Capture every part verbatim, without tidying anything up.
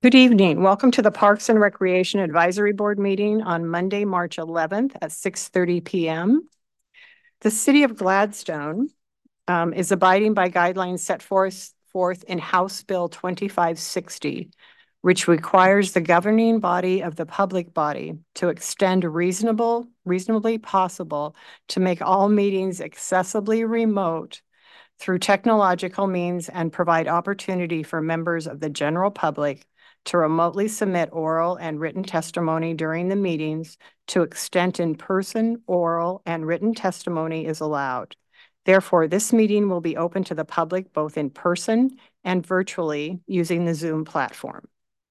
Good evening. Welcome to the Parks and Recreation Advisory Board meeting on Monday, March eleventh at six thirty p m The City of Gladstone um, is abiding by guidelines set forth, forth in House Bill twenty-five sixty, which requires the governing body of the public body to extend reasonable, reasonably possible to make all meetings accessibly remote through technological means and provide opportunity for members of the general public to remotely submit oral and written testimony during the meetings to extent in person, oral, and written testimony is allowed. Therefore, this meeting will be open to the public both in person and virtually using the Zoom platform.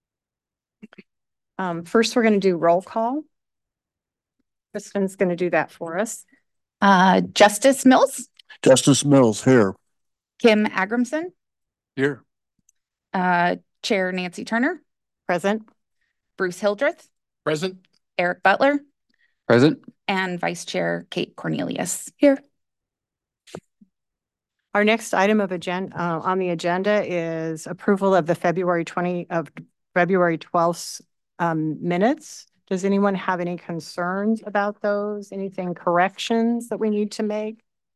Um, first, we're going to do roll call. Kristen's going to do that for us. Uh, Justice Mills. Justice Mills here. Kim Agramson. Here. Uh, Chair Nancy Turner. Present. Bruce Hildreth. Present. Eric Butler. Present. And Vice Chair Kate Cornelius. Here. Our next item of agenda uh, on the agenda is approval of the February twentieth of February twelfth um, minutes. Does anyone have any concerns about those? Anything corrections that we need to make?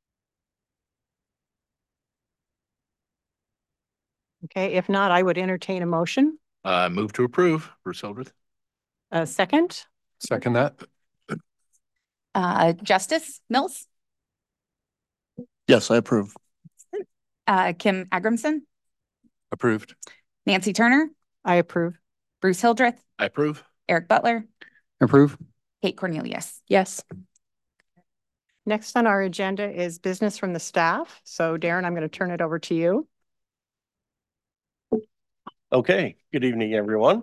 Okay, if not, I would entertain a motion. Uh, move to approve. Bruce Hildreth. A second. Second that. Uh, Justice Mills. Yes, I approve. Uh, Kim Agramson. Approved. Nancy Turner. I approve. Bruce Hildreth. I approve. Eric Butler. Approve. Kate Cornelius. Yes. Next on our agenda is business from the staff. So Darren, I'm going to turn it over to you. Okay, good evening, everyone.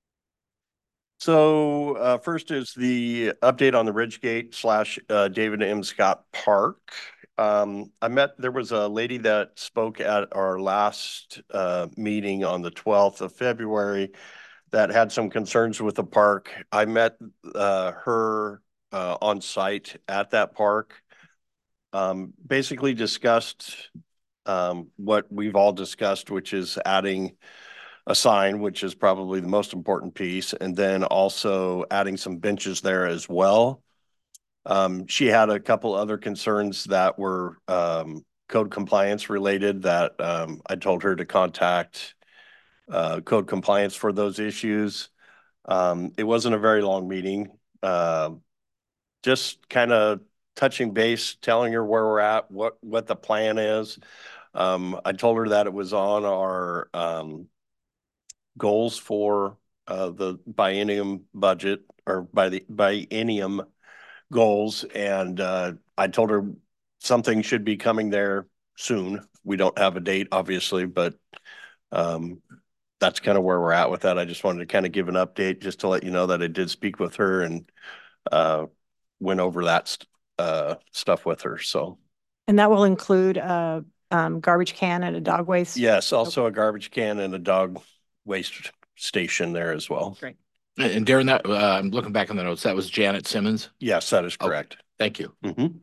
So uh, first is the update on the Ridgegate slash uh, David M. Scott Park. Um, I met, there was a lady that spoke at our last uh, meeting on the twelfth of February that had some concerns with the park. I met uh, her uh, on site at that park. Um, basically discussed um, what we've all discussed, which is adding a sign, which is probably the most important piece, and then also adding some benches there as well. Um, she had a couple other concerns that were um, code compliance related that um, I told her to contact uh, code compliance for those issues. Um, it wasn't a very long meeting. Uh, just kind of touching base, telling her where we're at, what, what the plan is. Um, I told her that it was on our um, goals for uh, the biennium budget or by the biennium goals. And uh, I told her something should be coming there soon. We don't have a date, obviously, but um, that's kind of where we're at with that. I just wanted to kind of give an update just to let you know that I did speak with her and uh, went over that st uh, stuff with her. So, and that will include a um, garbage can and a dog waste? Yes, also okay. A garbage can and a dog waste station there as well. Great. And Darren, that uh, I'm looking back on the notes, that was Janet Simmons? Yes, that is correct. Okay. Thank you. Mm-hmm.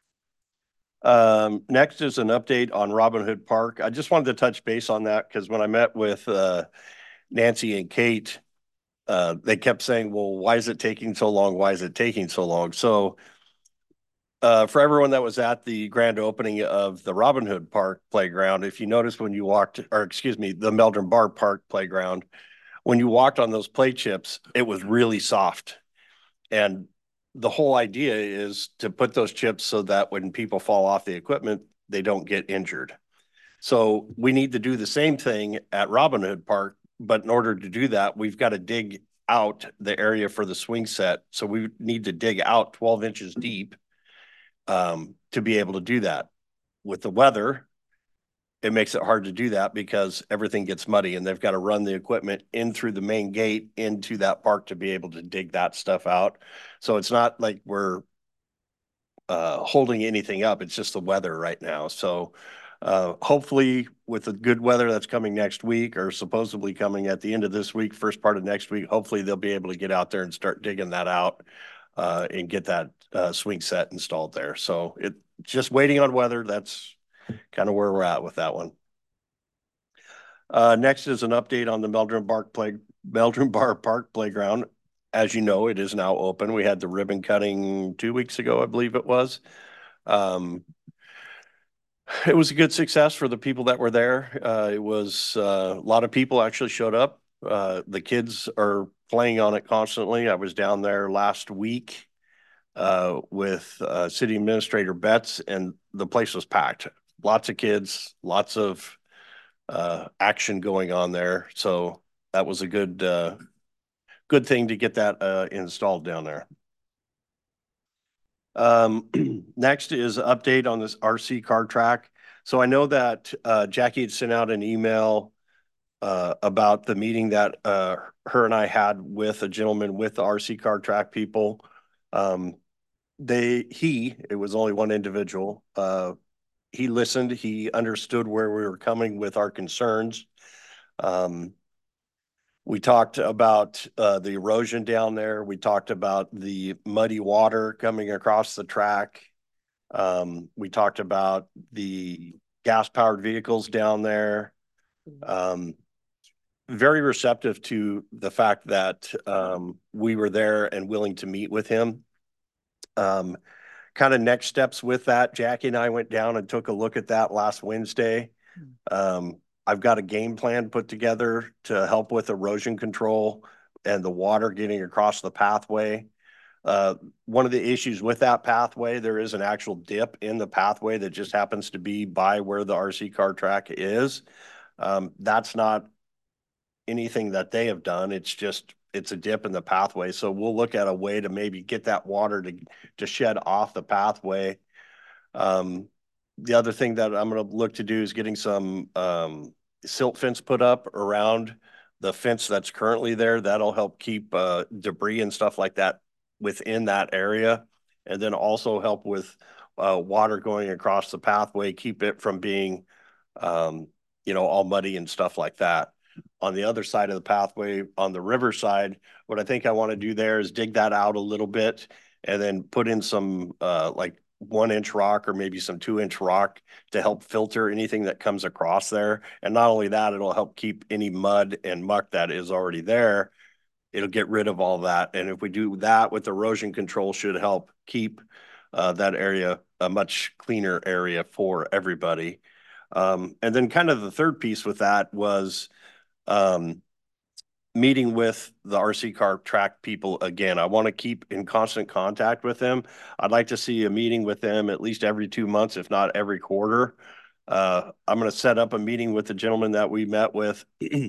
Um, next is an update on Robin Hood Park. I just wanted to touch base on that because when I met with uh, Nancy and Kate, uh, they kept saying, well, why is it taking so long? Why is it taking so long? So uh, for everyone that was at the grand opening of the Robin Hood Park playground, if you noticed when you walked, or excuse me, the Meldrum Bar Park playground, when you walked on those play chips, it was really soft. And the whole idea is to put those chips so that when people fall off the equipment, they don't get injured. So we need to do the same thing at Robin Hood Park, but in order to do that, we've got to dig out the area for the swing set. So we need to dig out twelve inches deep um, to be able to do that. With the weather, it makes it hard to do that because everything gets muddy and they've got to run the equipment in through the main gate into that park to be able to dig that stuff out. So it's not like we're uh, holding anything up. It's just the weather right now. So uh, hopefully with the good weather that's coming next week or supposedly coming at the end of this week, first part of next week, hopefully they'll be able to get out there and start digging that out uh, and get that uh, swing set installed there. So it just waiting on weather. That's kind of where we're at with that one. Uh, next is an update on the Meldrum Park play, Meldrum Bar Park Playground. As you know, it is now open. We had the ribbon cutting two weeks ago, I believe it was. Um, it was a good success for the people that were there. Uh, it was uh, a lot of people actually showed up. Uh, the kids are playing on it constantly. I was down there last week uh, with uh, City Administrator Betts, and the place was packed. Lots of kids, lots of uh, action going on there. So that was a good, uh, good thing to get that uh, installed down there. Um, next is update on this R C car track. So I know that uh, Jackie had sent out an email uh, about the meeting that uh, her and I had with a gentleman with the R C car track people. Um, they, he, it was only one individual. Uh, he listened, he understood where we were coming with our concerns. Um, we talked about uh, the erosion down there. We talked about the muddy water coming across the track. Um, we talked about the gas powered vehicles down there. Um, very receptive to the fact that um, we were there and willing to meet with him. Um, kind of next steps with that, Jackie and I went down and took a look at that last Wednesday. Um, I've got a game plan put together to help with erosion control and the water getting across the pathway. Uh, one of the issues with that pathway, there is an actual dip in the pathway that just happens to be by where the R C car track is. Um, that's not anything that they have done. It's just, it's a dip in the pathway. So we'll look at a way to maybe get that water to, to shed off the pathway. Um, the other thing that I'm going to look to do is getting some um, silt fence put up around the fence that's currently there. That'll help keep uh, debris and stuff like that within that area, and then also help with uh, water going across the pathway, keep it from being, um, you know, all muddy and stuff like that. On the other side of the pathway, on the river side, what I think I want to do there is dig that out a little bit and then put in some uh, like one inch rock or maybe some two inch rock to help filter anything that comes across there. And not only that, it'll help keep any mud and muck that is already there. It'll get rid of all that. And if we do that with erosion control, should help keep uh, that area a much cleaner area for everybody. Um, and then kind of the third piece with that was um, meeting with the R C car track people again. I want to keep in constant contact with them. I'd like to see a meeting with them at least every two months, if not every quarter. Uh, I'm going to set up a meeting with the gentleman that we met with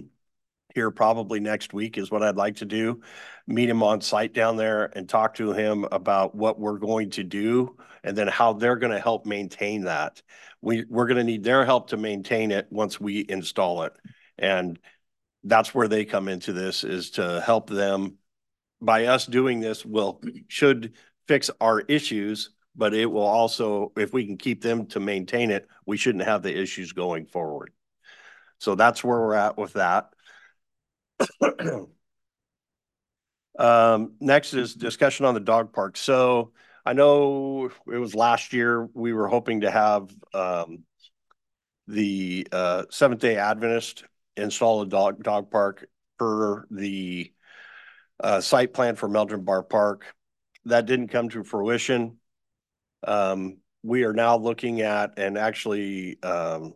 here probably next week is what I'd like to do. Meet him on site down there and talk to him about what we're going to do and then how they're going to help maintain that. We, we're going to need their help to maintain it once we install it. And that's where they come into this, is to help them. By us doing this will should fix our issues, but it will also, if we can keep them to maintain it, we shouldn't have the issues going forward. So that's where we're at with that. um, next is discussion on the dog park. So I know it was last year we were hoping to have um, the uh, Seventh-day Adventist install a dog dog park per the uh, site plan for Meldrum Bar Park. That didn't come to fruition. Um, we are now looking at, and actually um,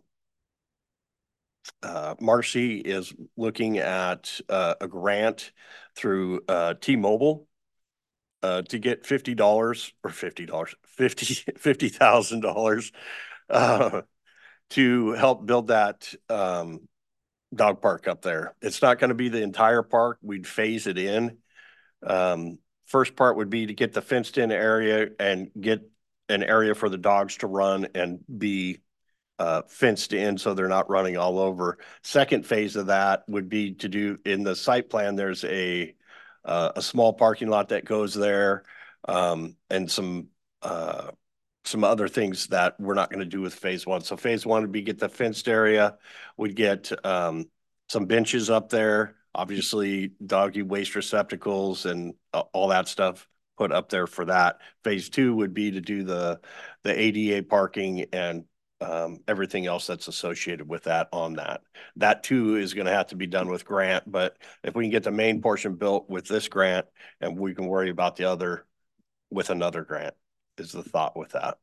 uh, Marcy is looking at uh, a grant through uh, T-Mobile uh, to get fifty dollars or fifty dollars, fifty thousand dollars uh, to help build that um, dog park up there. It's not going to be the entire park. We'd phase it in. Um, first part would be to get the fenced in area and get an area for the dogs to run and be uh, fenced in so they're not running all over. Second phase of that would be to do, in the site plan, there's a uh, a small parking lot that goes there um, and some uh, some other things that we're not going to do with phase one. So phase one would be get the fenced area. We'd get um, some benches up there, obviously doggy waste receptacles and uh, all that stuff put up there for that. Phase two would be to do the, the A D A parking and um, everything else that's associated with that on that. That too is going to have to be done with grant, but if we can get the main portion built with this grant and we can worry about the other with another grant is the thought with that.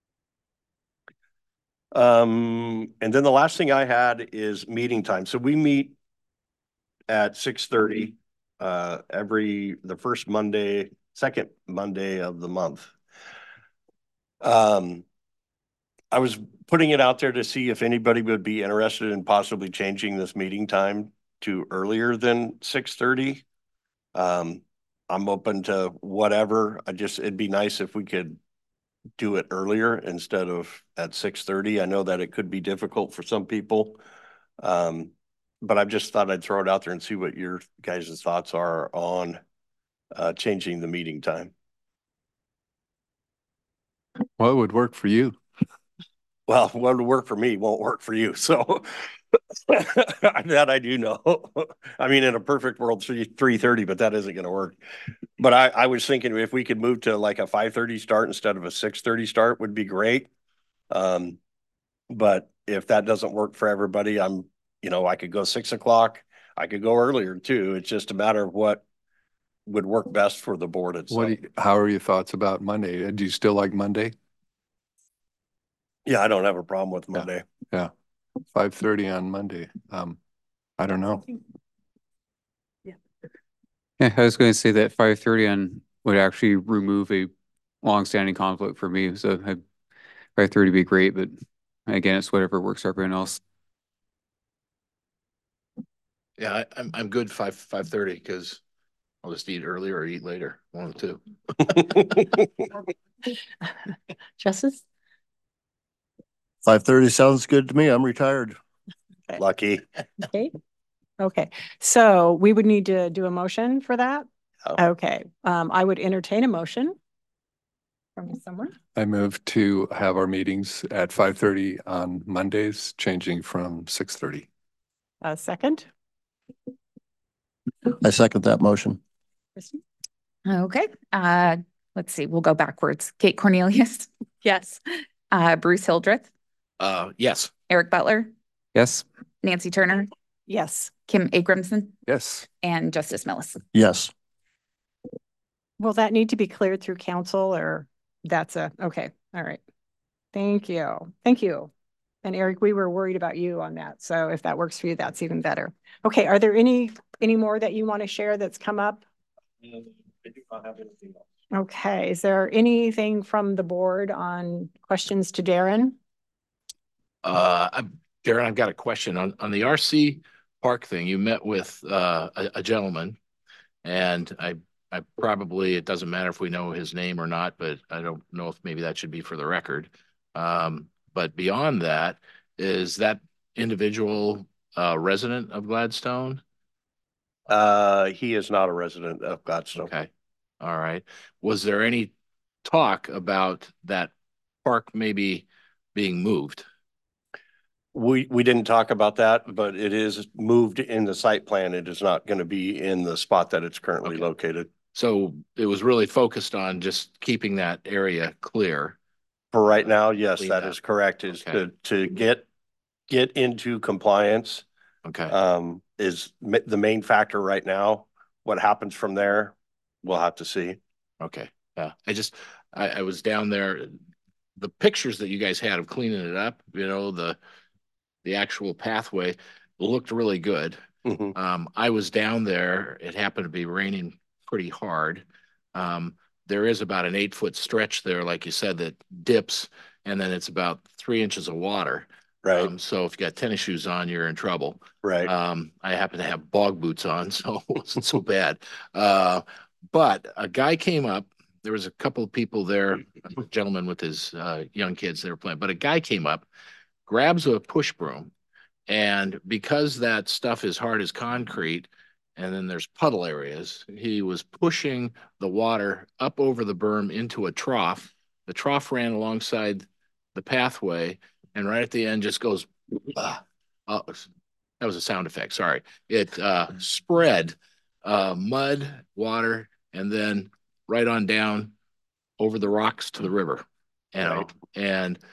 Um, and then the last thing I had is meeting time. So we meet at six thirty uh, every, the first Monday, second Monday of the month. Um, I was putting it out there to see if anybody would be interested in possibly changing this meeting time to earlier than six thirty. Um, I'm open to whatever. I just, it'd be nice if we could do it earlier instead of at six thirty. I know that it could be difficult for some people. Um, but I just thought I'd throw it out there and see what your guys' thoughts are on uh, changing the meeting time. Well, it would work for you. Well, what would work for me won't work for you. So that I do know. I mean, in a perfect world, three three thirty, but that isn't going to work. But I, I was thinking if we could move to like a five thirty start instead of a six thirty start would be great. Um, but if that doesn't work for everybody, I'm, you know, I could go six o'clock. I could go earlier too. It's just a matter of what would work best for the board itself. What, do you- how are your thoughts about Monday? Do you still like Monday? Yeah, I don't have a problem with Monday. Yeah, five thirty on Monday. Um, I don't know. Yeah, I was going to say that five thirty on would actually remove a long-standing conflict for me. So five thirty would be great, but again, it's whatever works for everyone else. Yeah, I, I'm, I'm good five, five thirty because I'll just eat earlier or eat later, one of the two. Justice? Five thirty sounds good to me. I'm retired. Lucky. Okay. Okay. So we would need to do a motion for that. Oh. Okay. Um, I would entertain a motion from someone. I move to have our meetings at five thirty on Mondays, changing from six thirty. A second. I second that motion. Kristen? Okay, uh, let's see, we'll go backwards. Kate Cornelius, Yes. uh, Bruce Hildreth, Uh, yes. Eric Butler, Yes. Nancy Turner, Yes. Kim Agrimson, Yes. and Justice Millis. Yes. Will that need to be cleared through council or that's a, okay. All right. Thank you. Thank you. And Eric, we were worried about you on that. So if that works for you, that's even better. Okay. Are there any, any more that you want to share that's come up? I do not have anything else. Okay. Is there anything from the board on questions to Darren? Uh, I'm- Darren, I've got a question on, on the R C park thing. You met with, uh, a, a gentleman and I, I probably, it doesn't matter if we know his name or not, but I don't know if maybe that should be for the record. Um, but beyond that, is that individual a resident of Gladstone? Uh, he is not a resident of Gladstone. Okay. All right. Was there any talk about that park maybe being moved? We, we didn't talk about that, but it is moved in the site plan. It is not going to be in the spot that it's currently Okay. located. So it was really focused on just keeping that area clear. For right now, yes, Leave that that. is correct, is Okay. to, to get, get into compliance, Okay. um, is ma- the main factor right now. What happens from there, we'll have to see. Okay. Yeah. I just, I, I was down there. The pictures that you guys had of cleaning it up, you know, the, the actual pathway looked really good. Mhm. Um, I was down there. It happened to be raining pretty hard. Um, there is about an eight foot stretch there, like you said, that dips, and then it's about three inches of water. Right, Um, so if you got tennis shoes on, you're in trouble. right. Um, I happen to have bog boots on, so it wasn't so bad. Uh, but a guy came up. There was a couple of people there, a gentleman with his uh, young kids they were playing, but a guy came up, grabs a push broom, and because that stuff is hard as concrete, and then there's puddle areas, he was pushing the water up over the berm into a trough. The trough ran alongside the pathway, and right at the end just goes, ah. Oh, that was a sound effect. Sorry. It uh, spread uh, mud, water, and then right on down over the rocks to the river. You know, Right. and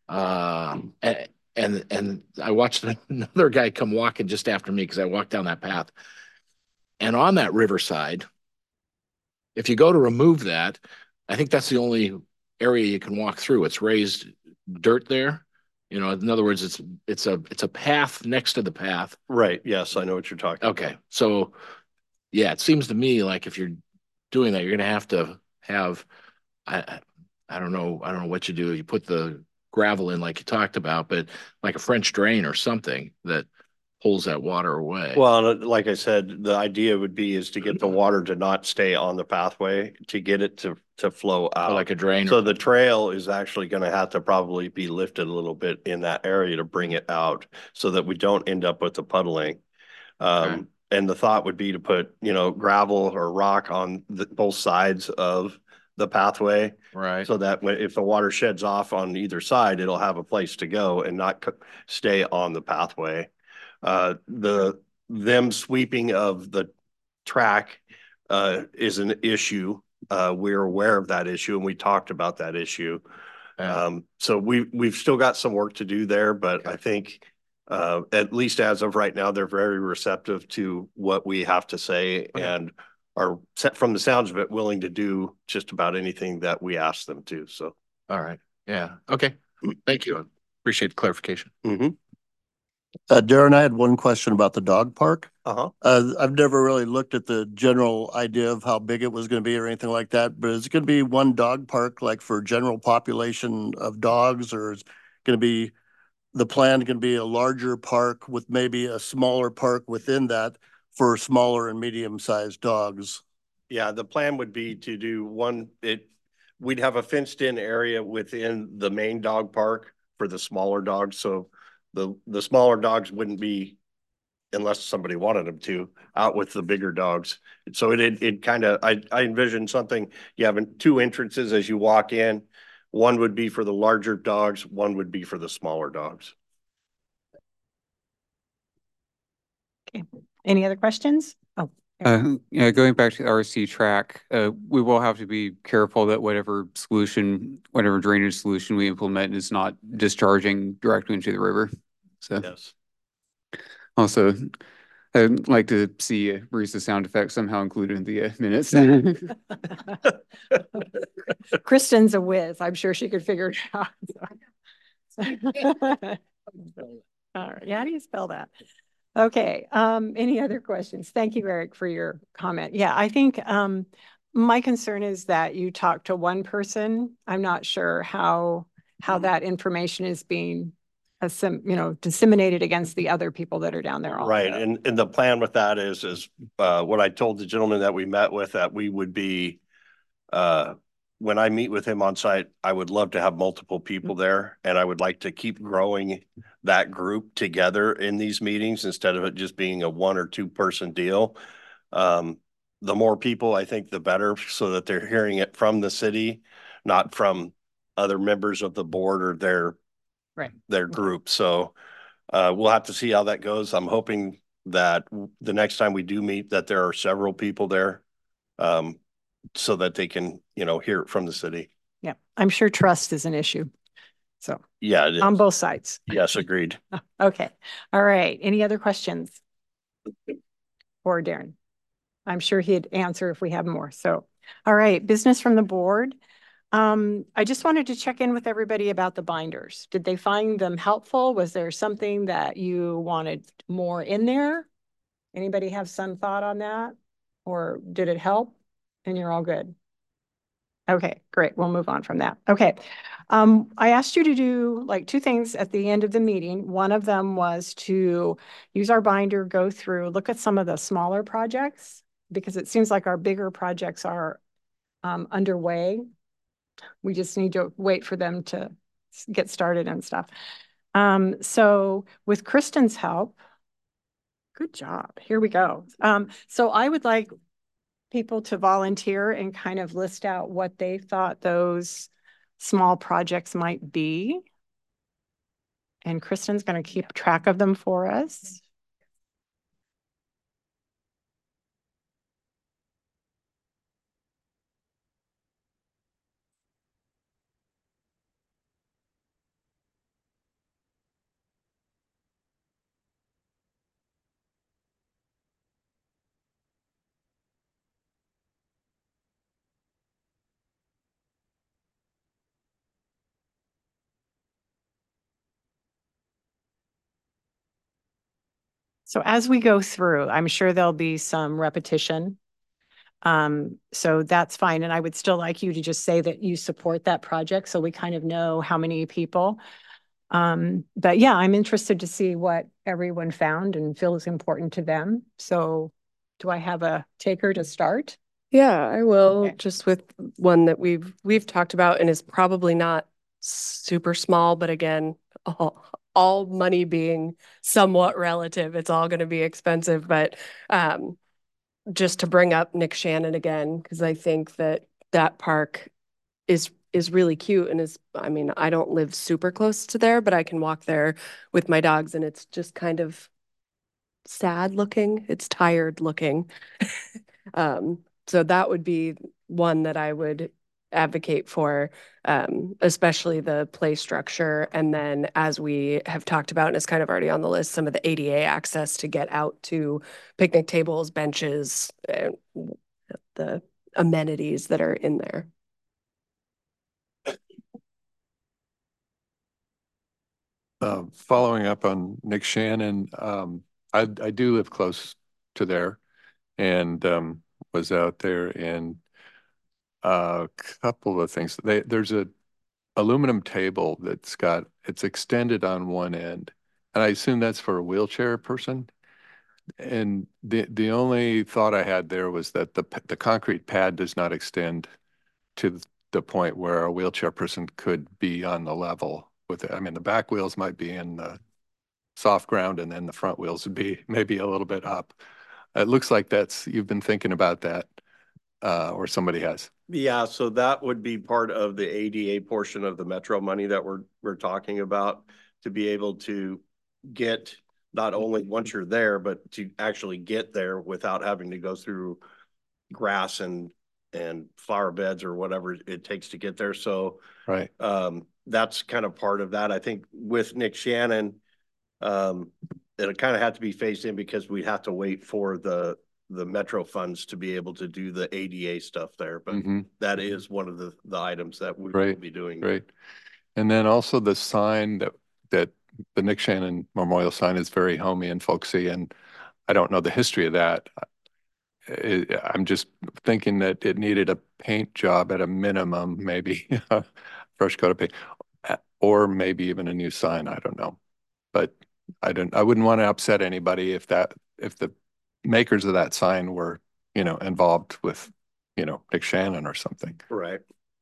Uh, and, and, and I watched another guy come walking just after me because I walked down that path. And on that riverside, if you go to remove that, I think that's the only area you can walk through. It's raised dirt there. You know, in other words, it's it's a it's a path next to the path. Right, yes, I know what you're talking about. Okay, so yeah, it seems to me like if you're doing that, you're gonna have to have I I I don't know I don't know what you do. You put the gravel in like you talked about, but like a French drain or something that pulls that water away. Well, and, uh, like I said, the idea would be is to get the water to not stay on the pathway, to get it to, to flow Or out. like a drain. So or- the trail is actually gonna have to probably be lifted a little bit in that area to bring it out so that we don't end up with the puddling. Um, Okay. and the thought would be to put, you know, gravel or rock on the, both sides of the pathway. Right. So that when, if the water sheds off on either side, it'll have a place to go and not co- stay on the pathway. Uh, the, them sweeping of the track, uh, is an issue. Uh, we're aware of that issue and we talked about that issue. Yeah. Um, so we, we've still got some work to do there, but Okay. I think, uh, at least as of right now, they're very receptive to what we have to say Okay. and are set from the sounds of it, willing to do just about anything that we ask them to. So. All right. Yeah. Okay. Thank you. I appreciate the clarification. Mm-hmm. Uh, Darren, I had one question about the dog park. Uh-huh. Uh, I've never really looked at the general idea of how big it was going to be or anything like that, but is it going to be one dog park like for general population of dogs, or is going to be the plan going to be a larger park with maybe a smaller park within that for smaller and medium sized dogs? Yeah, the plan would be to do one, it, we'd have a fenced in area within the main dog park for the smaller dogs. So the, the smaller dogs wouldn't be, unless somebody wanted them to, out with the bigger dogs. So it, it, it kind of, I, I envision something, you have two entrances as you walk in. One would be for the larger dogs, one would be for the smaller dogs. Okay. Any other questions? Oh, Uh, yeah, going back to the R C track, uh, we will have to be careful that whatever solution, whatever drainage solution we implement is not discharging directly into the river. So Yes. also, I'd like to see uh, Marisa's sound effect somehow included in the uh, minutes. Kristen's a whiz. I'm sure she could figure it out. All right. Yeah, how do you spell that? Okay. Um, any other questions? Thank you, Eric, for your comment. Yeah, I think um, my concern is that you talk to one person. I'm not sure how how that information is being Assim, you know, disseminated against the other people that are down there also. Right, and, and the plan with that is, is, uh, what I told the gentleman that we met with, that we would be, uh, when I meet with him on site, I would love to have multiple people there, and I would like to keep growing that group together in these meetings instead of it just being a one or two person deal. Um, the more people, I think, the better, so that they're hearing it from the city, not from other members of the board or their, Right. their group. So, Uh, we'll have to see how that goes. I'm hoping that the next time we do meet, that there are several people there, um, so that they can, you know, hear it from the city. Yeah, I'm sure trust is an issue. So Yeah, it is. on both sides. Yes, agreed. Okay. All right. Any other questions for Darren? I'm sure he'd answer if we have more. So, all right, business from the board. Um, I just wanted to check in with everybody about the binders. Did they find them helpful? Was there something that you wanted more in there? Anybody have some thought on that? Or did it help? And you're all good? Okay, great. We'll move on from that. Okay. Um, I asked you to do like two things at the end of the meeting. One of them was to use our binder, go through, look at some of the smaller projects, because it seems like our bigger projects are um, underway. We just need to wait for them to get started and stuff. Um, so with Kristen's help, good job. Here we go. Um, so I would like people to volunteer and kind of list out what they thought those small projects might be. And Kristen's going to keep track of them for us. So as we go through, I'm sure there'll be some repetition. Um, so that's fine. And I would still like you to just say that you support that project so we kind of know how many people. Um, but yeah, I'm interested to see what everyone found and feels important to them. So do I have a taker to start? Yeah, I will, Okay. just with one that we've we've talked about and is probably not super small, but again, all, all money being somewhat relative, it's all going to be expensive. But um, just to bring up Nick Shannon again, because I think that that park is is really cute and is, I mean, I don't live super close to there, but I can walk there with my dogs and it's just kind of sad looking. It's tired looking. um, so that would be one that I would advocate for, um, especially the play structure. And then, as we have talked about, and it's kind of already on the list, some of the A D A access to get out to picnic tables, benches, and the amenities that are in there. Uh, following up on Nick Shannon, um, I, I do live close to there and um, was out there, and a couple of things. They, there's a aluminum table that's got, it's extended on one end. And I assume that's for a wheelchair person. And the the only thought I had there was that the the concrete pad does not extend to the point where a wheelchair person could be on the level with it. I mean, the back wheels might be in the soft ground and then the front wheels would be maybe a little bit up. It looks like that's, you've been thinking about that, uh, or somebody has. Yeah, so that would be part of the A D A portion of the Metro money that we're we're talking about, to be able to get not only once you're there, but to actually get there without having to go through grass and and flower beds or whatever it takes to get there. So right, um, that's kind of part of that. I think with Nick Shannon, um, it kind of had to be phased in because we have to wait for the the Metro funds to be able to do the A D A stuff there. But mm-hmm. that is one of the the items that we right. will be doing. Right. And then also the sign that that the Nick Shannon Memorial sign is very homey and folksy, and I don't know the history of that. It, I'm just thinking that it needed a paint job at a minimum, maybe a fresh coat of paint, or maybe even a new sign. I don't know, but I don't. I wouldn't want to upset anybody if that if the makers of that sign were, you know, involved with, you know, Nick Shannon or something. Right.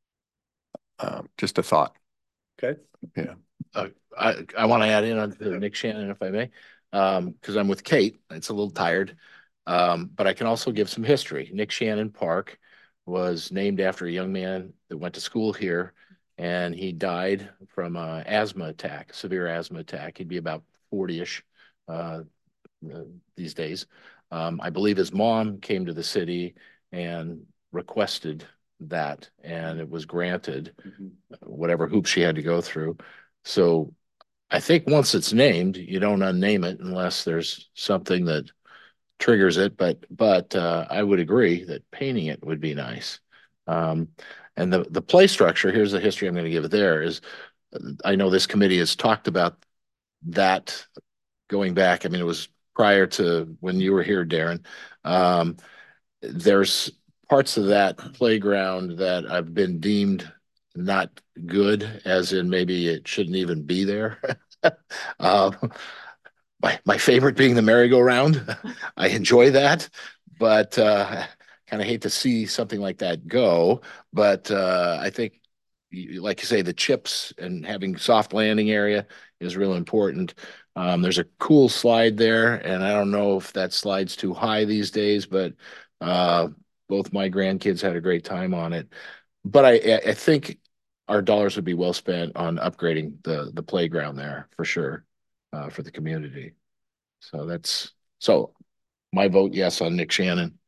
Um, just a thought. Okay. Yeah. Uh, I, I want to add in on to Nick Shannon, if I may, um, because I'm with Kate. It's a little tired, um, but I can also give some history. Nick Shannon Park was named after a young man that went to school here, and he died from an asthma attack, severe asthma attack. He'd be about forty-ish uh, uh, these days. Um, I believe his mom came to the city and requested that, and it was granted, mm-hmm. whatever hoops she had to go through. So I think once it's named, you don't unname it unless there's something that triggers it. But but uh, I would agree that painting it would be nice. Um, and the the play structure, here's the history I'm going to give it there, is I know this committee has talked about that going back. I mean, it was prior to when you were here, Darren. Um, there's parts of that playground that I've been deemed not good, as in maybe it shouldn't even be there. uh, my my favorite being the merry-go-round. I enjoy that, but uh, kind of hate to see something like that go. But uh, I think, like you say, the chips and having soft landing area is real important. Um, there's a cool slide there, and I don't know if that slide's too high these days, but uh, both my grandkids had a great time on it. But I, I think our dollars would be well spent on upgrading the the playground there for sure, uh, for the community. So that's so my vote yes on Nick Shannon.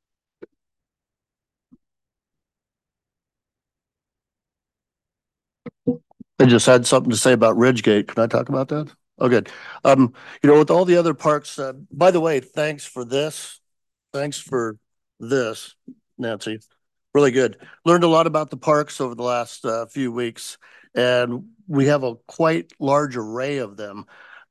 I just had something to say about Ridgegate. Can I talk about that? Oh, good. Um, you know, with all the other parks, uh, by the way, thanks for this. Thanks for this, Nancy. Really good. Learned a lot about the parks over the last uh, few weeks, and we have a quite large array of them.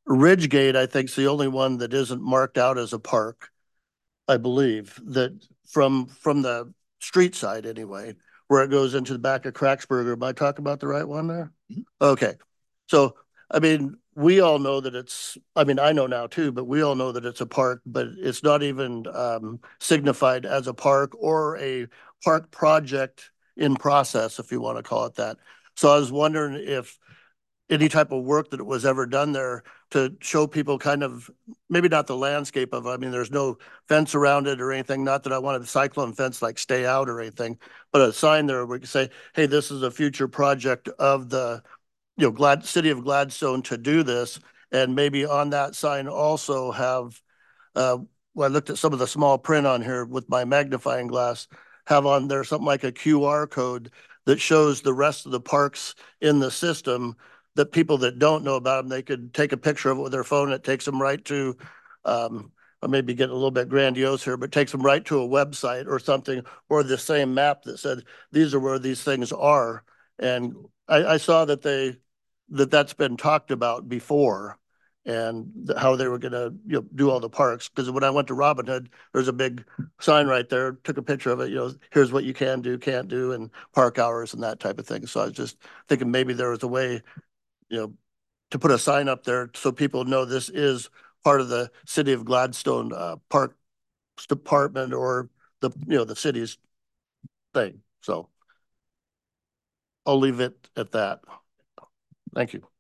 Ridgegate, I think, is the only one that isn't marked out as a park, I believe, that from, from the street side anyway, where it goes into the back of Cracksburger. Am I talking about the right one there? Okay. So, I mean, we all know that it's, I mean, I know now too, but we all know that it's a park, but it's not even um, signified as a park or a park project in process, if you want to call it that. So I was wondering if any type of work that was ever done there to show people kind of, maybe not the landscape of, I mean, there's no fence around it or anything. Not that I wanted the cyclone fence like stay out or anything, but a sign there where we can say, hey, this is a future project of the, you know, Glad City of Gladstone to do this. And maybe on that sign also have, uh, well, I looked at some of the small print on here with my magnifying glass, have on there something like a Q R code that shows the rest of the parks in the system, that people that don't know about them, they could take a picture of it with their phone. It takes them right to, um, I may be getting a little bit grandiose here, but takes them right to a website or something, or the same map that said, these are where these things are. And I, I saw that they, that that's been talked about before, and the, how they were gonna, you know, do all the parks. Because when I went to Robin Hood, there's a big sign right there, took a picture of it, you know, here's what you can do, can't do, and park hours and that type of thing. So I was just thinking maybe there was a way, you know, to put a sign up there so people know this is part of the City of Gladstone uh, Parks Department, or the, you know, the city's thing. So I'll leave it at that. Thank you.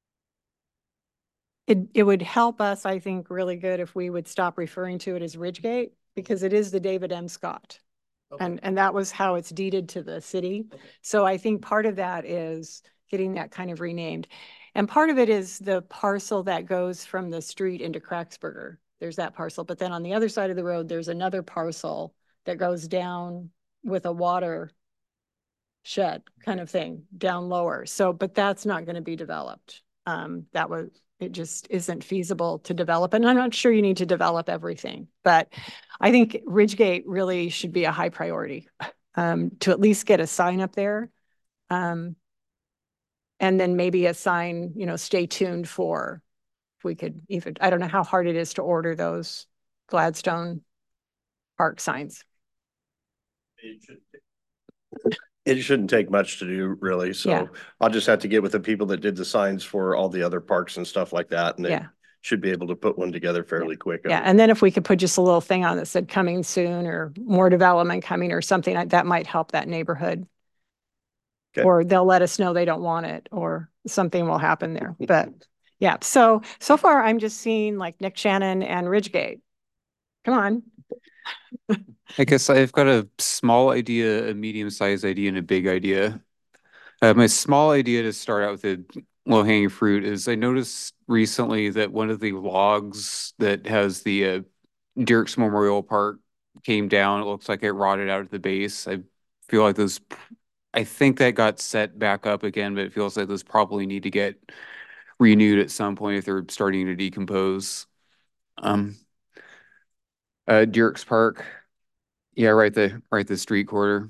It, it would help us, I think, really good if we would stop referring to it as Ridgegate, because it is the David M. Scott. Okay. And, and that was how it's deeded to the city. Okay. So I think part of that is getting that kind of renamed. And part of it is the parcel that goes from the street into Cracksburger. There's that parcel. But then on the other side of the road, there's another parcel that goes down with a water shed kind of thing down lower. So, but that's not going to be developed. Um, that was, it just isn't feasible to develop. And I'm not sure you need to develop everything, but I think Ridgegate really should be a high priority, um, to at least get a sign up there. Um, and then maybe a sign, you know, stay tuned for, if we could even, I don't know how hard it is to order those Gladstone Park signs. It, should, it shouldn't take much to do, really. So yeah. I'll just have to get with the people that did the signs for all the other parks and stuff like that. And they yeah. should be able to put one together fairly yeah. quick. Yeah. And then if we could put just a little thing on that said coming soon, or more development coming, or something like that, might help that neighborhood. Okay. Or they'll let us know they don't want it, or something will happen there. But yeah, so, so far I'm just seeing like Nick Shannon and Ridgegate. Come on. I guess I've got a small idea, a medium-sized idea, and a big idea. Uh, my small idea to start out with the low-hanging fruit is I noticed recently that one of the logs that has the uh, Dirks Memorial Park came down. It looks like it rotted out at the base. I feel like those, I think that got set back up again, but it feels like those probably need to get renewed at some point if they're starting to decompose. Um, uh, Dirks Park. Yeah, right the right the street corner.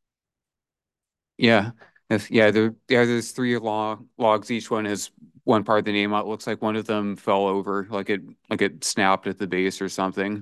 Yeah. If, yeah, there yeah, there's three log logs. Each one has one part of the name. It looks like one of them fell over, like it like it snapped at the base or something.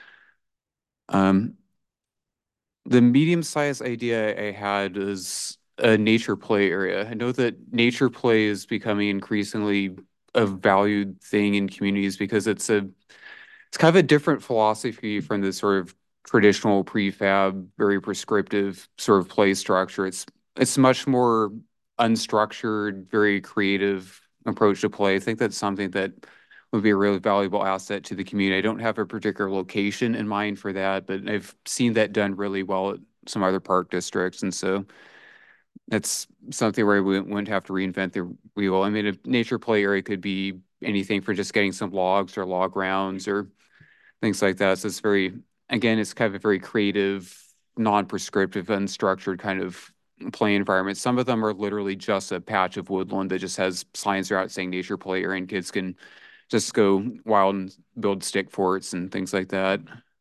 Um the medium-sized idea I had is a nature play area. I know that nature play is becoming increasingly a valued thing in communities because it's a it's kind of a different philosophy from the sort of traditional prefab, very prescriptive sort of play structure. It's it's much more unstructured, very creative approach to play. I think that's something that would be a really valuable asset to the community. I don't have a particular location in mind for that, but I've seen that done really well at some other park districts. And so it's something where we wouldn't have to reinvent the wheel. I mean, a nature play area could be anything for just getting some logs or log rounds or things like that. So it's very, again, it's kind of a very creative, non-prescriptive, unstructured kind of play environment. Some of them are literally just a patch of woodland that just has signs out saying nature play area, and kids can just go wild and build stick forts and things like that.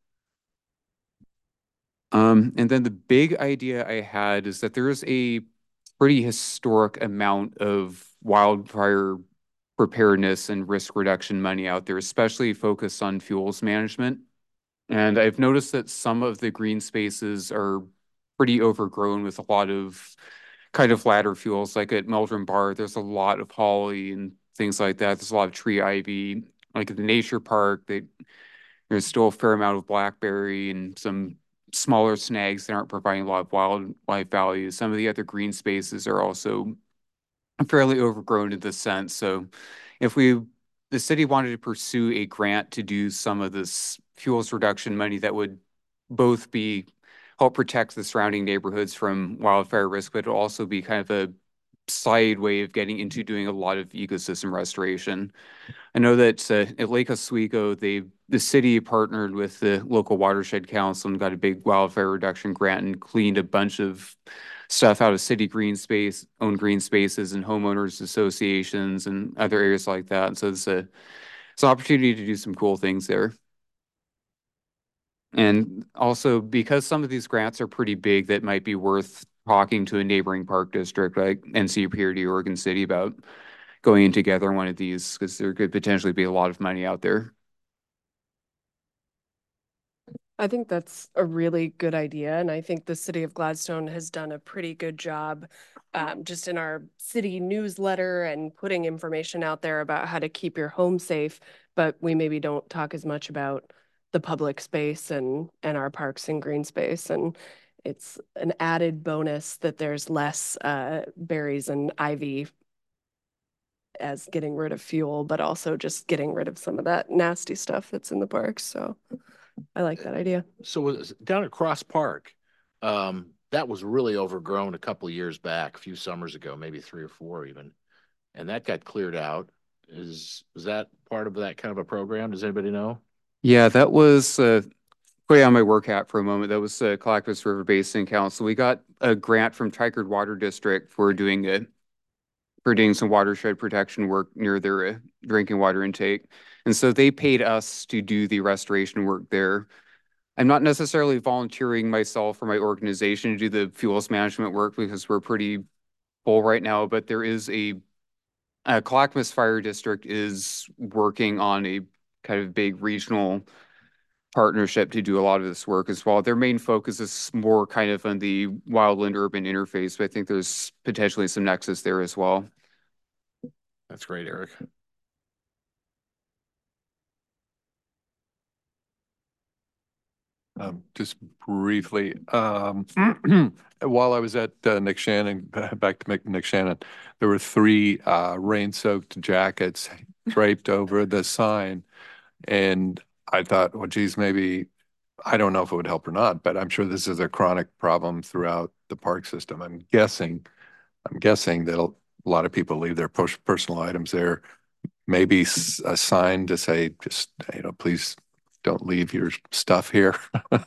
Um, and then the big idea I had is that there is a pretty historic amount of wildfire preparedness and risk reduction money out there, especially focused on fuels management. And I've noticed that some of the green spaces are pretty overgrown with a lot of kind of ladder fuels. Like at Meldrum Bar, there's a lot of holly and things like that. There's a lot of tree ivy. Like at the nature park, they, there's still a fair amount of blackberry and some smaller snags that aren't providing a lot of wildlife value. Some of the other green spaces are also fairly overgrown in this sense. So if we, the city wanted to pursue a grant to do some of this fuels reduction money that would both be help protect the surrounding neighborhoods from wildfire risk, but it'll also be kind of a side way of getting into doing a lot of ecosystem restoration. I know that uh, at Lake Oswego, they the city partnered with the local watershed council and got a big wildfire reduction grant and cleaned a bunch of stuff out of city green space, owned green spaces and homeowners associations and other areas like that. And so it's a it's an opportunity to do some cool things there. And also because some of these grants are pretty big, that might be worth talking to a neighboring park district like N C P R D, Oregon City, about going in together on one of these, because there could potentially be a lot of money out there. I think that's a really good idea. And I think the city of Gladstone has done a pretty good job um, just in our city newsletter and putting information out there about how to keep your home safe. But we maybe don't talk as much about the public space and, and our parks and green space. And it's an added bonus that there's less uh, berries and ivy as getting rid of fuel, but also just getting rid of some of that nasty stuff that's in the parks. So I like that idea. So was down at Cross Park, um, that was really overgrown a couple of years back, a few summers ago, maybe three or four even. And that got cleared out. Is, was that part of that kind of a program? Does anybody know? Yeah, that was, uh, put on my work hat for a moment. That was uh, Clackamas River Basin Council. We got a grant from Tigard Water District for doing a for doing some watershed protection work near their uh, drinking water intake. And so they paid us to do the restoration work there. I'm not necessarily volunteering myself or my organization to do the fuels management work because we're pretty full right now, but there is a, a Clackamas Fire District is working on a kind of big regional partnership to do a lot of this work as well. Their main focus is more kind of on the wildland urban interface, but I think there's potentially some nexus there as well. That's great, Eric. Um, just briefly, um, while I was at uh, Nick Shannon, back to Nick Shannon, there were three uh, rain-soaked jackets draped over the sign. And I thought, well, geez, maybe, I don't know if it would help or not, but I'm sure this is a chronic problem throughout the park system. I'm guessing, I'm guessing that a lot of people leave their personal items there. Maybe a sign to say, just, you know, please don't leave your stuff here.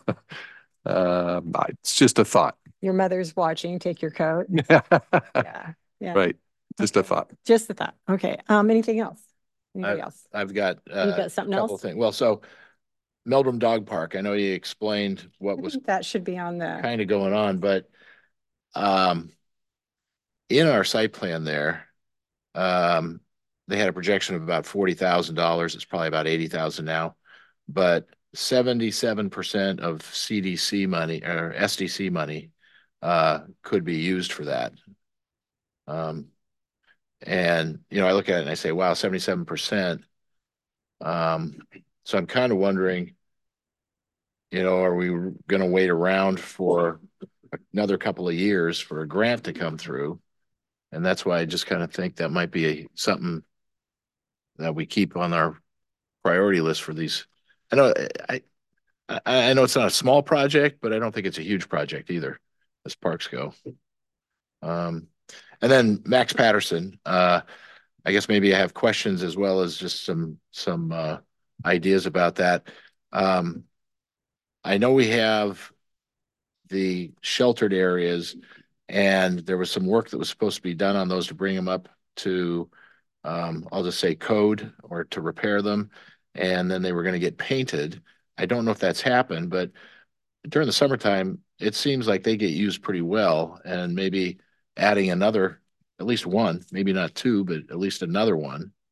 um, it's just a thought. Your mother's watching, take your coat. Yeah, yeah. Right. Just okay. a thought. Just a thought. Okay. Um, anything else? Anybody I've, else? I've got, uh, You've got something a couple else? things. Well, so Meldrum Dog Park, I know you explained what I was think that should be on the kind of going on, but um, in our site plan there, um, they had a projection of about forty thousand dollars. It's probably about eighty thousand now, but seventy-seven percent of C D C money or S D C money uh, could be used for that. Um, and, you know, I look at it and I say, wow, seventy-seven percent. Um, so I'm kind of wondering, you know, are we going to wait around for another couple of years for a grant to come through? And that's why I just kind of think that might be a, something that we keep on our priority list for these. I know I, I I know it's not a small project, but I don't think it's a huge project either, as parks go. Um, and then Max Patterson, uh, I guess maybe I have questions as well as just some some uh, ideas about that. Um, I know we have the sheltered areas, and there was some work that was supposed to be done on those to bring them up to, um, I'll just say code or to repair them. And then they were going to get painted. I don't know if that's happened, but during the summertime, it seems like they get used pretty well. And maybe adding another, at least one, maybe not two, but at least another one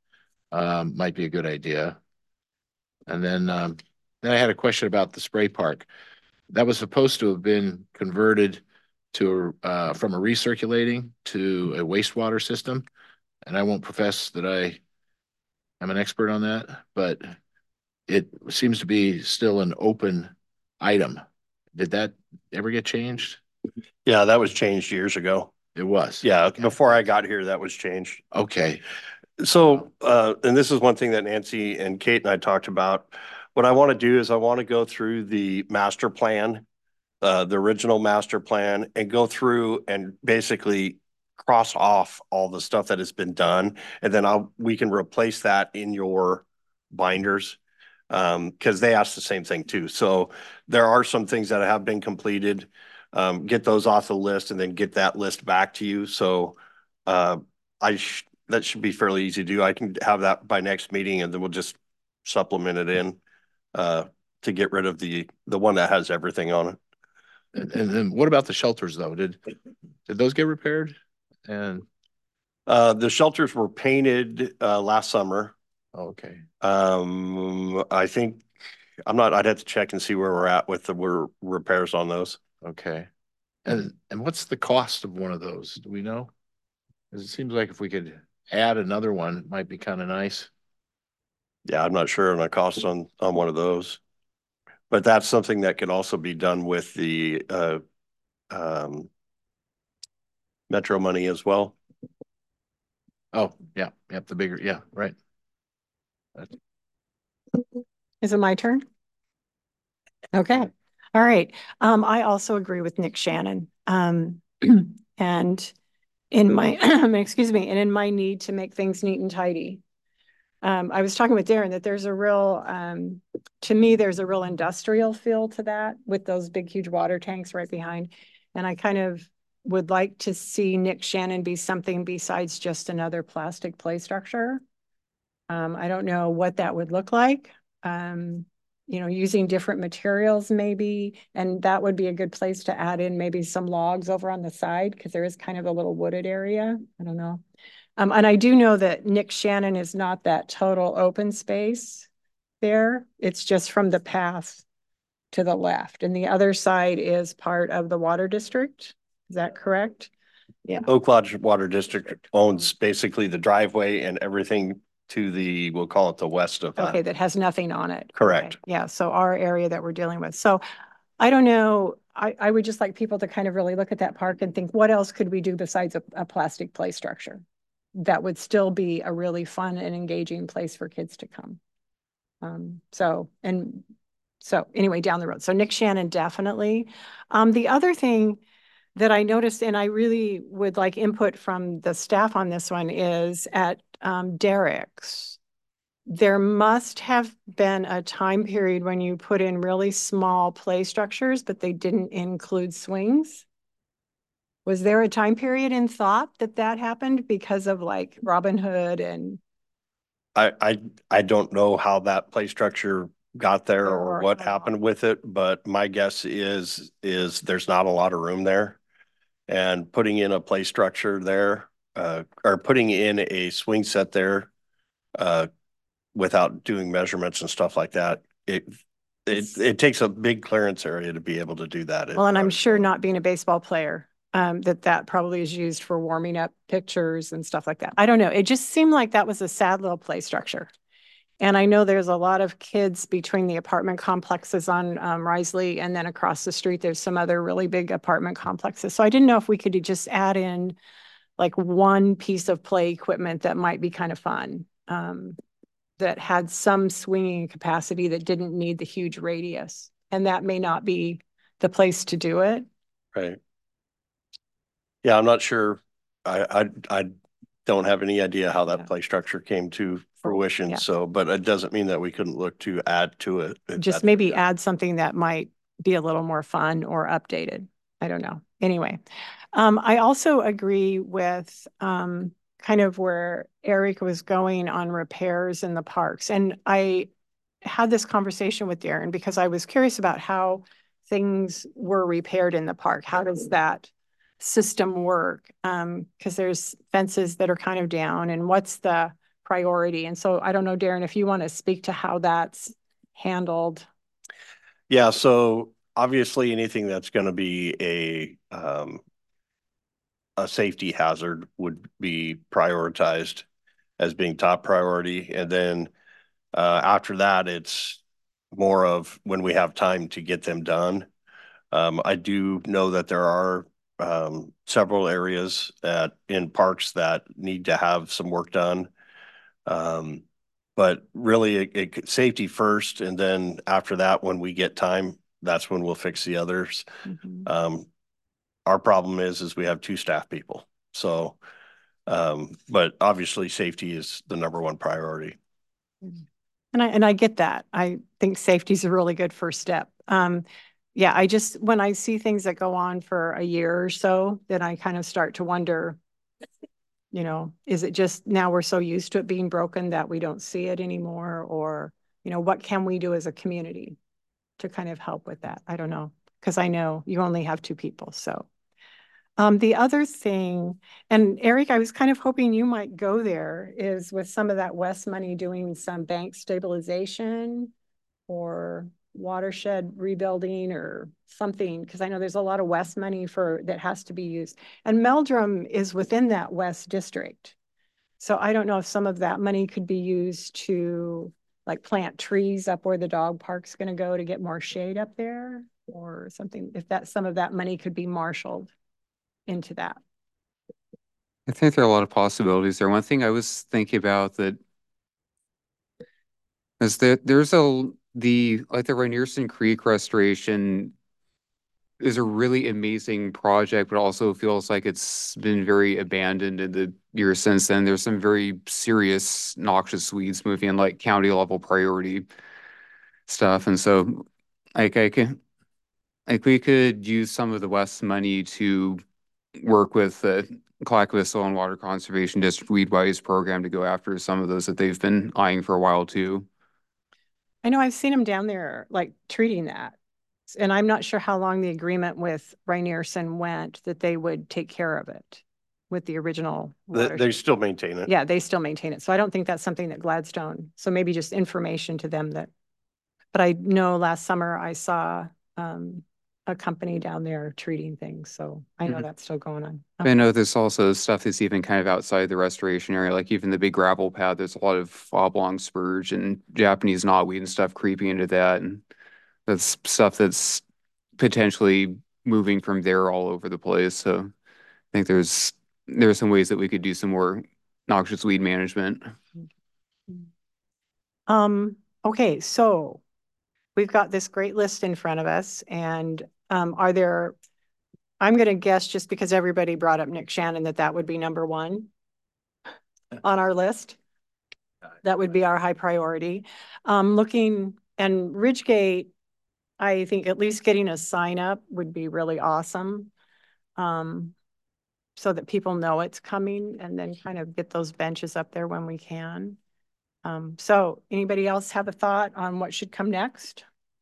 um, might be a good idea. And then, um, then I had a question about the spray park. That was supposed to have been converted to, uh, from a recirculating to a wastewater system. And I won't profess that I am an expert on that, but it seems to be still an open item. Did that ever get changed? Yeah, that was changed years ago. It was. Yeah, Okay. before I got here, that was changed. Okay. So, uh, and this is one thing that Nancy and Kate and I talked about. What I want to do is I want to go through the master plan, uh, the original master plan, and go through and basically cross off all the stuff that has been done. And then I'll, we can replace that in your binders. Um, because they asked the same thing too. So there are some things that have been completed. Um, get those off the list and then get that list back to you. So, uh, I sh that should be fairly easy to do. I can have that by next meeting and then we'll just supplement it in, uh, to get rid of the, the one that has everything on it. And, and then what about the shelters though? Did, did those get repaired? And, Uh, the shelters were painted, uh, last summer. oh, okay. Um, I think, I'm not, I'd have to check and see where we're at with the we're repairs on those. Okay. And, and what's the cost of one of those? Do we know? Because it seems like if we could add another one, it might be kind of nice. Yeah, I'm not sure on the cost on, on one of those. But that's something that can also be done with the, uh, um, Metro money as well. Oh, yeah, yep, the bigger, yeah, right. That's- Is it my turn? Okay. All right. Um, I also agree with Nick Shannon. Um, and in my, excuse me, and in my need to make things neat and tidy. Um, I was talking with Darren that there's a real, um, to me, there's a real industrial feel to that with those big, huge water tanks right behind. And I kind of would like to see Nick Shannon be something besides just another plastic play structure. Um, I don't know what that would look like. Um, you know, using different materials maybe, and that would be a good place to add in maybe some logs over on the side because there is kind of a little wooded area. I don't know. Um, and I do know that Nick Shannon is not that total open space there. It's just from the path to the left. And the other side is part of the water district. Is that correct? Yeah. Oak Lodge Water District owns basically the driveway and everything to the, we'll call it the west of that. Okay, that has nothing on it. Correct. Okay. Yeah, so our area that we're dealing with. So I don't know, I, I would just like people to kind of really look at that park and think, what else could we do besides a, a plastic play structure? That would still be a really fun and engaging place for kids to come. Um, so, and so anyway, down the road. So Nick Shannon, definitely. Um, the other thing that I noticed, and I really would like input from the staff on this one, is at um, Derek's. There must have been a time period when you put in really small play structures, but they didn't include swings. Was there a time period in thought that that happened because of like Robin Hood and? I, I, I don't know how that play structure got there or what happened with it, but my guess is, is there's not a lot of room there. And putting in a play structure there, uh, or putting in a swing set there, uh, without doing measurements and stuff like that, it, it, it takes a big clearance area to be able to do that. Well, and I'm sure not being a baseball player, um, that that probably is used for warming up pictures and stuff like that. I don't know. It just seemed like that was a sad little play structure. And I know there's a lot of kids between the apartment complexes on um, Risley and then across the street, there's some other really big apartment complexes. So I didn't know if we could just add in like one piece of play equipment that might be kind of fun, um, that had some swinging capacity that didn't need the huge radius. And that may not be the place to do it. Right. Yeah, I'm not sure. I, I, I don't have any idea how that Yeah. play structure came to fruition. Yeah. So, but it doesn't mean that we couldn't look to add to it. Just maybe add something that might be a little more fun or updated. I don't know. Anyway, um, I also agree with um, kind of where Eric was going on repairs in the parks. And I had this conversation with Darren because I was curious about how things were repaired in the park. How does that system work? Um, because there's fences that are kind of down, and what's the priority. And so I don't know, Darren, if you want to speak to how that's handled. Yeah, so obviously anything that's going to be a um, a safety hazard would be prioritized as being top priority. And then uh, after that, it's more of when we have time to get them done. Um, I do know that there are um, several areas at in parks that need to have some work done. Um, but really, it, it safety first, and then after that, when we get time, that's when we'll fix the others. Mm-hmm. Um, our problem is, is we have two staff people. So, um, but obviously safety is the number one priority. And I, and I get that. I think safety is a really good first step. Um, yeah, I just, when I see things that go on for a year or so, then I kind of start to wonder, you know, is it just now we're so used to it being broken that we don't see it anymore? Or, you know, what can we do as a community to kind of help with that? I don't know, because I know you only have two people, so. Um, the other thing, and Eric, I was kind of hoping you might go there, is with some of that West money doing some bank stabilization or watershed rebuilding or something, because I know there's a lot of West money for that has to be used. And Meldrum is within that West district. So I don't know if some of that money could be used to like plant trees up where the dog park's going to go to get more shade up there or something, if that some of that money could be marshaled into that. I think there are a lot of possibilities there. One thing I was thinking about that is that there's a the like the Rainierson Creek restoration is a really amazing project, but also feels like it's been very abandoned in the years since then. There's some very serious noxious weeds moving in, like county level priority stuff, and so like I can like we could use some of the West money to work with the Clackamas and Water Conservation District Weedwise program to go after some of those that they've been eyeing for a while too. I know I've seen them down there like treating that. And I'm not sure how long the agreement with Rainierson went that they would take care of it with the original. They, they still maintain it. Yeah, they still maintain it. So I don't think that's something that Gladstone, so maybe just information to them that, but I know last summer I saw um, a company down there treating things. So I know mm-hmm. that's still going on. I know there's also stuff that's even kind of outside the restoration area, like even the big gravel pad, there's a lot of oblong spurge and Japanese knotweed and stuff creeping into that. And that's stuff that's potentially moving from there all over the place. So I think there's there are some ways that we could do some more noxious weed management. Um, okay, so we've got this great list in front of us, and um, are there, I'm going to guess just because everybody brought up Nick Shannon that that would be number one on our list. That would be our high priority. Um, looking, and Ridgegate, I think at least getting a sign up would be really awesome. Um, so that people know it's coming, and then kind of get those benches up there when we can. Um, so anybody else have a thought on what should come next?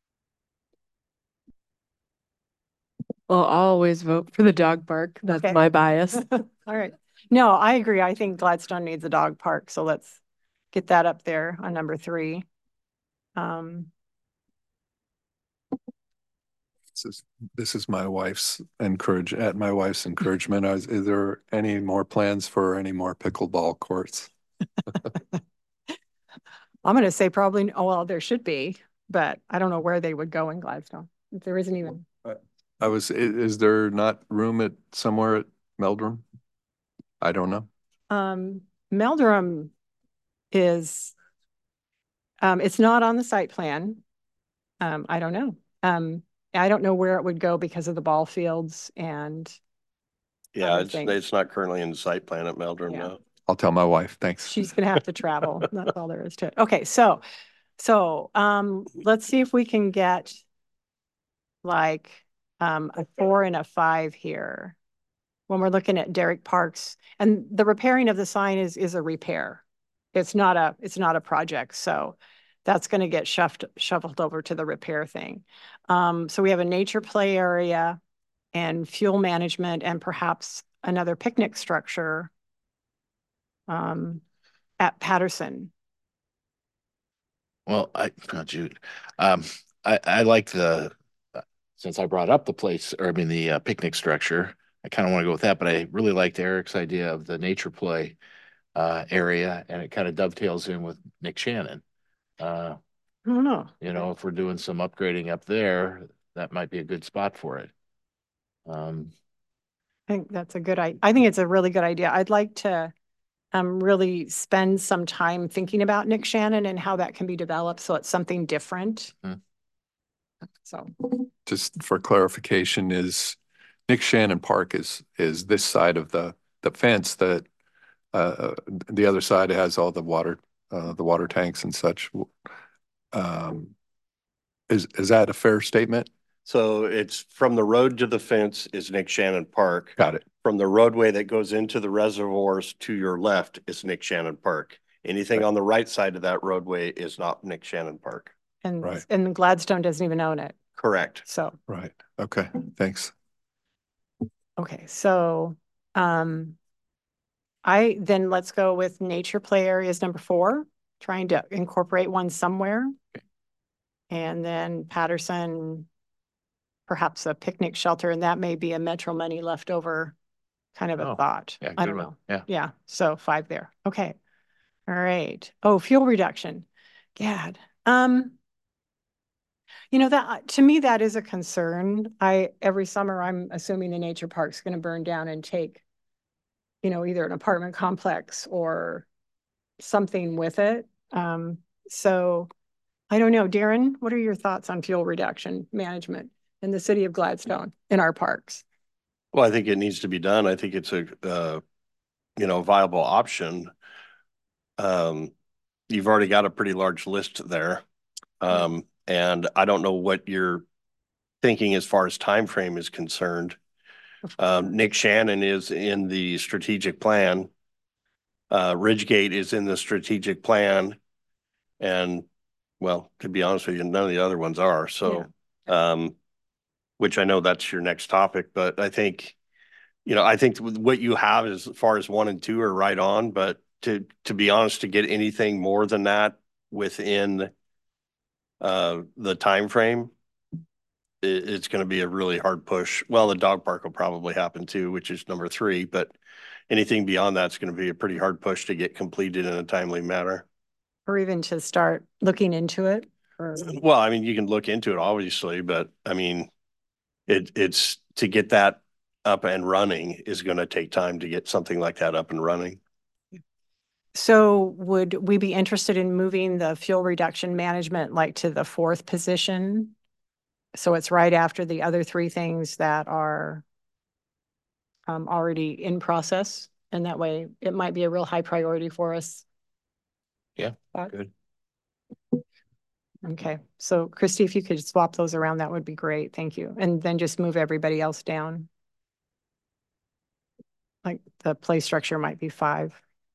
Well, I'll always vote for the dog park. That's okay. My bias. All right. No, I agree. I think Gladstone needs a dog park. So let's get that up there on number three. Um, This is, this is my wife's encourage at my wife's encouragement. Is, is there any more plans for any more pickleball courts? I'm going to say probably, oh, well, there should be, but I don't know where they would go in Gladstone. If there isn't even. I was, is, is there not room at somewhere at Meldrum? I don't know. Um, Meldrum is, um, it's not on the site plan. Um, I don't know. Um, I don't know where it would go because of the ball fields and. Yeah, it's, it's not currently in the site plan at Meldrum. Yeah. No. I'll tell my wife. Thanks. She's going to have to travel. That's all there is to it. Okay. So, so, um, let's see if we can get like, um, a four and a five here when we're looking at Derrick Parks, and the repairing of the sign is, is a repair. It's not a, it's not a project. So that's going to get shoved, shoveled over to the repair thing. Um, so we have a nature play area and fuel management and perhaps another picnic structure. Um, at Patterson. Well, I, oh, Jude, um, I, I like the, uh, since I brought up the place, or I mean, the uh, picnic structure, I kind of want to go with that, but I really liked Eric's idea of the nature play uh, area, and it kind of dovetails in with Nick Shannon. Uh, I don't know. you know, if we're doing some upgrading up there, that might be a good spot for it. Um, I think that's a good, I, I think it's a really good idea. I'd like to um, really spend some time thinking about Nick Shannon and how that can be developed so it's something different. Hmm. So Just for clarification, is Nick Shannon Park is is this side of the the fence that uh, the other side has all the water uh, the water tanks and such. Um, is is that a fair statement? So it's from the road to the fence is Nick Shannon Park. Got it. From the roadway that goes into the reservoirs to your left is Nick Shannon Park. Anything Right. on the right side of that roadway is not Nick Shannon Park. And, Right. and Gladstone doesn't even own it. Correct. So, Right. Okay. Thanks. okay. So, um, I, then let's go with nature play areas number four, trying to incorporate one somewhere. And then Patterson, perhaps a picnic shelter, and that may be a Metro money leftover kind of a Oh, thought. yeah, I good don't one. know. Yeah. Yeah. So five there. Okay. All right. Oh, fuel reduction. Gad. Um, you know, that to me, that is a concern. I, every summer, I'm assuming the nature park's going to burn down and take, you know, either an apartment complex or something with it. Um, so I don't know, Darren, what are your thoughts on fuel reduction management in the city of Gladstone in our parks? Well, I think it needs to be done. I think it's a, uh, you know, viable option. Um, you've already got a pretty large list there. Um, and I don't know what you're thinking as far as time frame is concerned. Um, Nick Shannon is in the strategic plan. Uh, Ridgegate is in the strategic plan. And well, to be honest with you, none of the other ones are. So, um, which I know that's your next topic, but I think, you know, I think what you have as far as one and two are right on, but to, to be honest, to get anything more than that within uh, the time frame, it, it's going to be a really hard push. Well, the dog park will probably happen too, which is number three, but anything beyond that's going to be a pretty hard push to get completed in a timely manner. Or even to start looking into it? Or... Well, I mean, you can look into it obviously, but I mean, it it's to get that up and running is going to take time to get something like that up and running. So would we be interested in moving the fuel reduction management like to the fourth position? So it's right after the other three things that are um, already in process. And that way it might be a real high priority for us. Yeah, Thought? good. Okay, so Christy, if you could swap those around, that would be great. Thank you. And then just move everybody else down. Like the play structure might be five.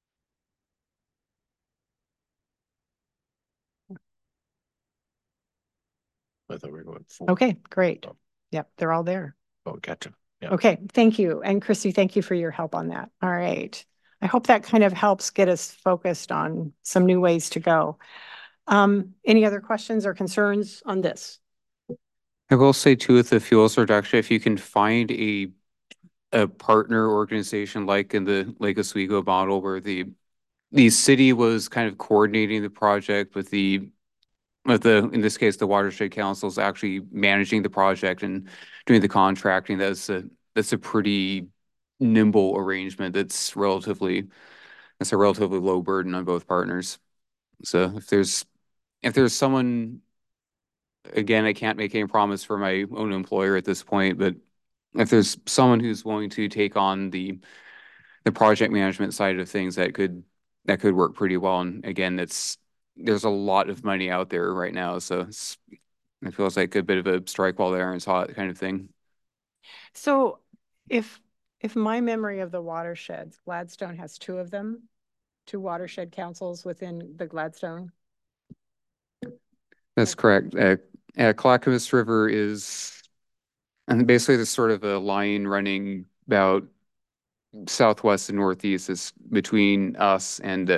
I thought we were going four. Okay, great. Oh. Yep, they're all there. Oh, gotcha. Yeah. Okay, thank you. And Christy, thank you for your help on that. All right. I hope that kind of helps get us focused on some new ways to go. Um, any other questions or concerns on this? I will say too, with the fuels reduction, if you can find a a partner organization like in the Lake Oswego model where the the city was kind of coordinating the project with the with the in this case the watershed council is actually managing the project and doing the contracting, that's a that's a pretty nimble arrangement that's relatively that's a relatively low burden on both partners. So if there's if there's someone, again, I can't make any promise for my own employer at this point, but if there's someone who's willing to take on the the project management side of things, that could that could work pretty well. And again, it's there's a lot of money out there right now, so it's, it feels like a bit of a strike while the iron's hot kind of thing. So if if my memory of the watersheds, Gladstone has two of them, two watershed councils within the Gladstone. That's correct. Uh, uh, Clackamas River is, and basically there's sort of a line running about southwest and northeast is between us and the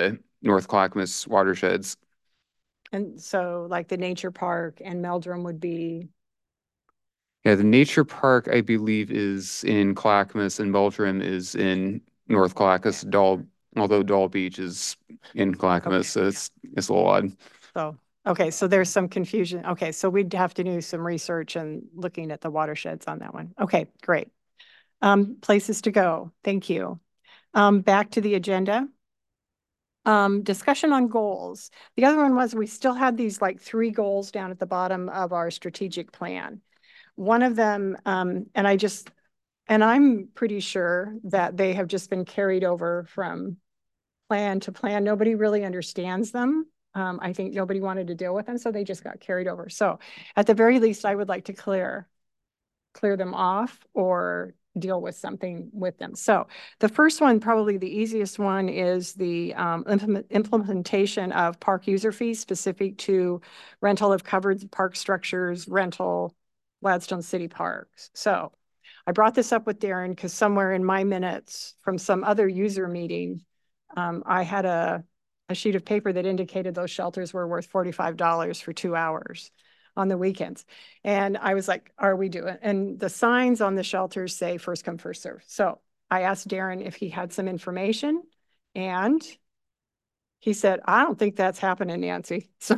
North Clackamas watersheds. And so like the nature park and Meldrum would be, Yeah, the nature park, I believe, is in Clackamas and Meldrum is in North Clackamas. Doll, although Doll Beach is in Clackamas, so it's, it's a little odd. so, okay, so there's some confusion. Okay, so we'd have to do some research and looking at the watersheds on that one. Okay, great. Um, places to go. Thank you. Um, back to the agenda. Um, discussion on goals. The other one was we still had these like three goals down at the bottom of our strategic plan. One of them, um, and I just, and I'm pretty sure that they have just been carried over from plan to plan. Nobody really understands them. Um, I think nobody wanted to deal with them, so they just got carried over. So at the very least, I would like to clear, clear them off or deal with something with them. So the first one, probably the easiest one, is the um, implement, implementation of park user fees specific to rental of covered park structures, rental Gladstone City Parks. So I brought this up with Darren because somewhere in my minutes from some other user meeting, um, I had a, a sheet of paper that indicated those shelters were worth forty-five dollars for two hours on the weekends. And I was like, are we doing? And the signs on the shelters say first come, first serve. So I asked Darren if he had some information, and he said, I don't think that's happening, Nancy. So,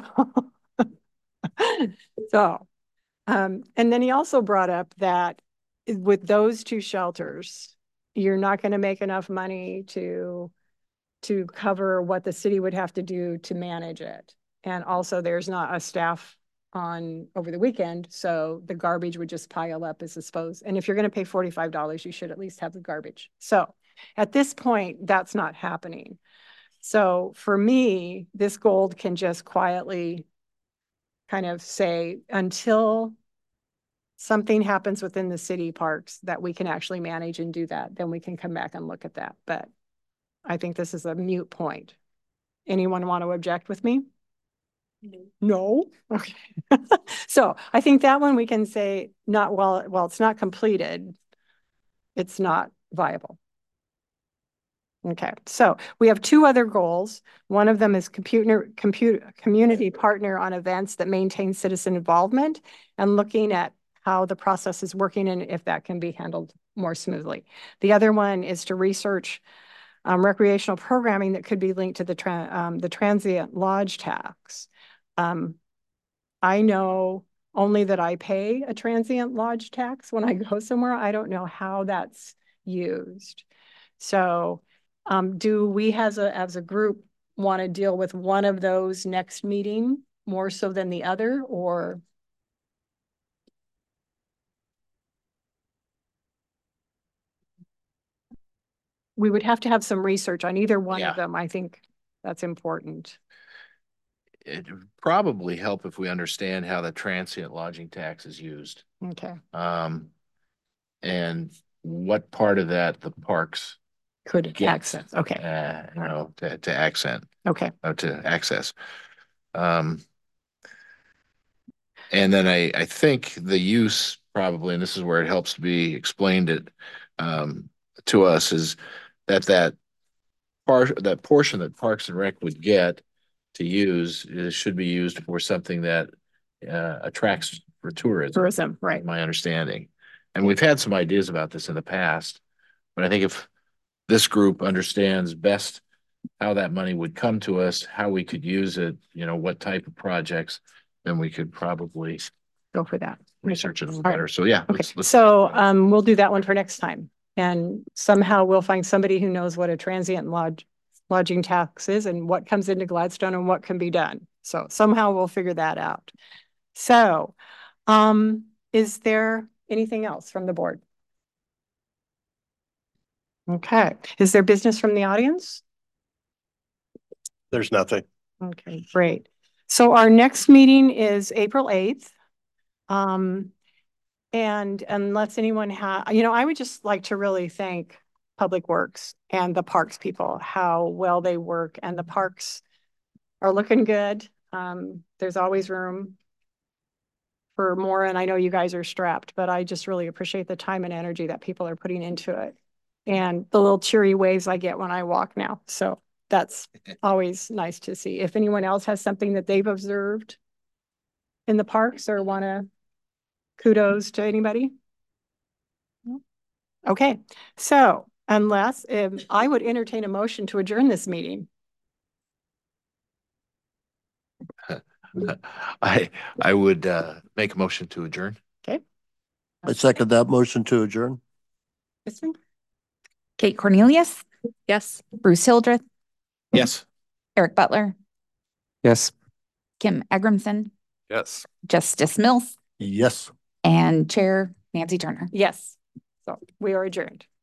so, um, and then he also brought up that with those two shelters, you're not going to make enough money to, to cover what the city would have to do to manage it. And also there's not a staff on over the weekend, so the garbage would just pile up as supposed. And if you're going to pay forty-five dollars, you should at least have the garbage. So at this point, that's not happening. So for me, this gold can just quietly kind of say until something happens within the city parks that we can actually manage and do that, then we can come back and look at that. But I think this is a moot point. Anyone want to object with me? No. Okay. So I think that one we can say not well, well, it's not completed. It's not viable. Okay. So we have two other goals. One of them is computer, computer, community partner on events that maintain citizen involvement and looking at how the process is working and if that can be handled more smoothly. The other one is to research um, recreational programming that could be linked to the, tra um, the transient lodge tax. Um, I know only that I pay a transient lodge tax when I go somewhere. I don't know how that's used. So um, do we as a, as a group want to deal with one of those next meeting more so than the other, or? We would have to have some research on either one Yeah. of them. I think that's important. It would probably help if we understand how the transient lodging tax is used. Okay. Um, and what part of that the parks Could get, access. Okay. uh, you know, to, to accent, Okay. uh, to access. Um, and then I, I think the use probably, and this is where it helps to be explained it, um, to us, is that that part, that portion that Parks and Rec would get to use is, should be used for something that uh, attracts for tourism. Tourism, right. My understanding. And we've had some ideas about this in the past, but I think if this group understands best how that money would come to us, how we could use it, you know, what type of projects, then we could probably Go for that. research it a little All right. better. So yeah. Okay. let's- let's- So um, we'll do that one for next time. And somehow we'll find somebody who knows what a transient lodge lodging tax is and what comes into Gladstone and what can be done. So somehow we'll figure that out. So um, is there anything else from the board? Okay. Is there business from the audience? There's nothing. Okay, great. So our next meeting is April eighth. Um, and unless anyone have, you know, I would just like to really thank Public Works and the parks people, how well they work, and the parks are looking good. Um, there's always room for more, and I know you guys are strapped, but I just really appreciate the time and energy that people are putting into it and the little cheery waves I get when I walk now. So that's always nice to see. If anyone else has something that they've observed in the parks or want to kudos to anybody? Okay, so unless um, I would entertain a motion to adjourn this meeting. I, I would, uh, make a motion to adjourn. I second that motion to adjourn. Kristen? Kate Cornelius, Yes. Bruce Hildreth, Yes. Eric Butler, Yes. Kim Egrimson, Yes. Justice Mills, Yes. and Chair Nancy Turner. Yes, so we are adjourned.